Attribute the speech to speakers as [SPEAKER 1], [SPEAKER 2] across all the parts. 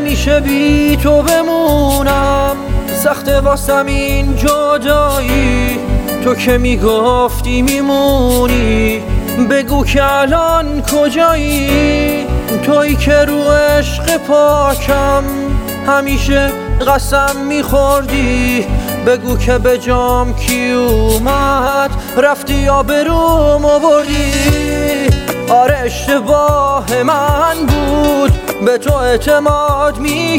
[SPEAKER 1] نمیشه بی تو بمونم، سخت واسم این جدایی، تو که میگفتی میمونی، بگو که الان کجایی؟ تویی که رو عشق پاکم همیشه قسم میخوردی، بگو که به جام کی اومد، رفتی یا بروم آوردی. آره اشتباه من بود، به تو اعتماد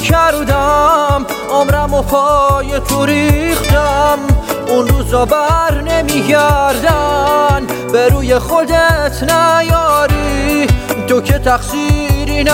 [SPEAKER 1] میکردم، عمرم و پای تو ریختم، اون روزا بر نمیگردن، به روی خودت نیاری، تو که تقصیری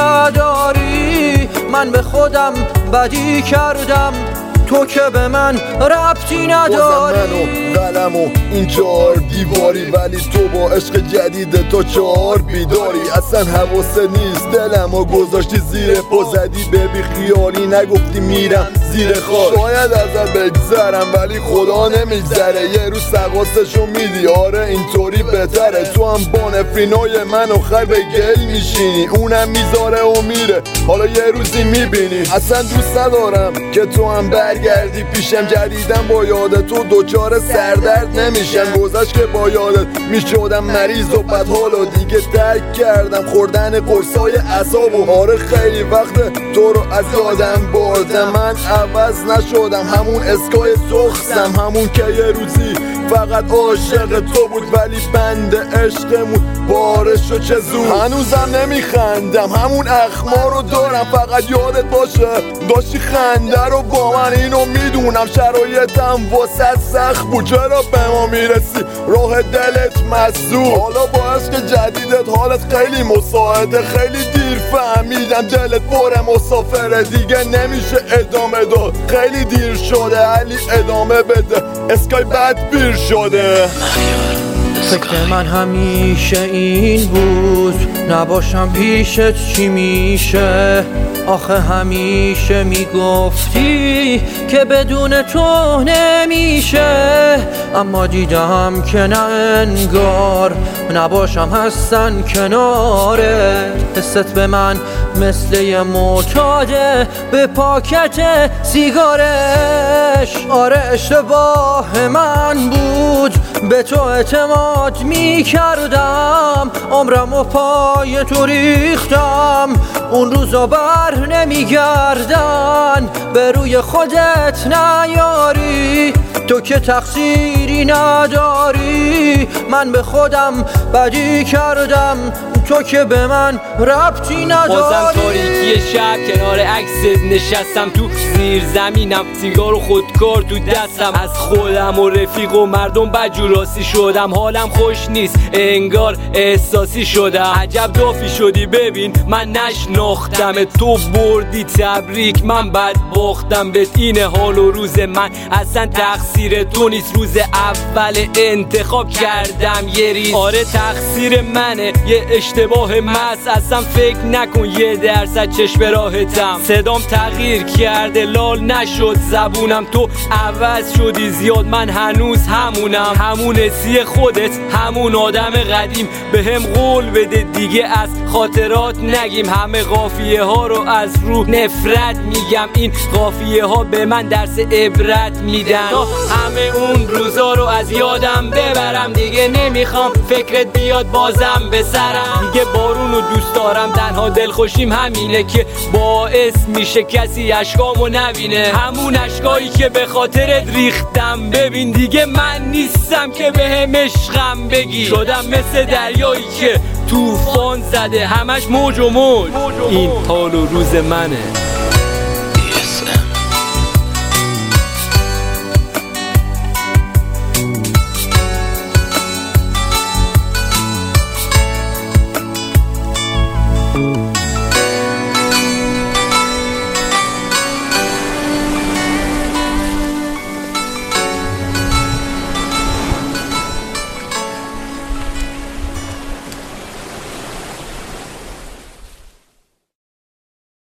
[SPEAKER 1] نداری، من به خودم بدی کردم، تو که به من ربطی نداری.
[SPEAKER 2] من و قلم و این 4 دیواری، ولی تو با عشق جدید تو 4 بیداری. اصلا حواست نیست دلمو گذاشتی زیر پا، زدی به بی خیالی نگفتی میرم زیر خاک. شاید ازت بگذرم ولی خدا نمیگذره، یه روز سقاستشو میدی، آره اینطوری بهتره. تو هم با نفرینای من آخر به گل میشینی، اونم میذاره و میره، حالا یه روزی میبینی. اصلا دوست ندارم که تو هم برگردی پیشم، جدیدم با یادت تو دوچار سردرد نمیشم. گذشت که با یادت میشدم مریض و بد حال و دیگه ترک کردم خوردن قرصای عصاب و آره خیلی وقت تو رو از یادم بردم. من عوض نشدم، همون اسکای سخسم، همون که یه روزی فقط عاشق تو بود، ولی بند عشقمون بارش و چه زود. هنوزم نمیخندم، همون اخما رو دارم، فقط یادت باشه داشتی خنده رو با من، اینو میدونم شرایطم واسه سخت بود، چرا به ما میرسی راه دلت مسدود. حالا با عشق جدیدت حالت خیلی مساعده، خیلی دیر فهمیدم دلت پر مسافره، دیگه نمیشه ادامه داد، خیلی دیر شده علی ادامه بده، اسکای بد پیر شده.
[SPEAKER 1] فکر من همیشه این بود، نباشم پیشت چی میشه، آخه همیشه میگفتی که بدون تو نمیشه، اما دیدم که نه انگار نباشم هستن کناره. حست به من مثل یه معتاده به پاکت سیگارش، آره اشتباه من بود، به تو اعتماد میکردم، عمرم و پای تو ریختم، اون روزا بر نمیگردن، به روی خودت نیاری، تو که تقصیری نداری، من به خودم بدی کردم، تو که به من ربطی نداری.
[SPEAKER 3] بازم تاریکی شب کنار عکست نشستم، تو زیر زمینم سیگار و خودکار تو دستم، از خودم و رفیق و مردم بدجوراسی شدم، حالم خوش نیست انگار احساسی شدم. عجب دافی شدی ببین من نشناختم، تو بردی تبریک من بد باختم، به این حال و روز من اصلا تقصیر تو نیست، روز اول انتخاب کردم یه ریز، آره تقصیر منه یه اشتباه مس، اصلا فکر نکن 1% چشم راحتم، صدام تغییر کرده لال نشد زبونم، تو عوض شدی زیاد من هنوز همونم، همون حسی خودت همون آدم قدیم، به هم قول بده دیگه از خاطرات نگیم، همه قافیه ها رو از رو نفرت میگم، این قافیه ها به من درس عبرت میدن، همه اون روزا رو از یادم ببرم، دیگه نمیخوام فکرت بیاد بازم به سرم، دیگه بارونو دوست دارم، تنها دلخوشیم همینه که باعث میشه کسی اشکامو نبینه، همون اشکایی که به خاطرت ریختم، ببین دیگه من نیستم که به هم عشقم بگی، شدم مثل دریایی که طوفان زده همش موج و موج، این حال و روز منه.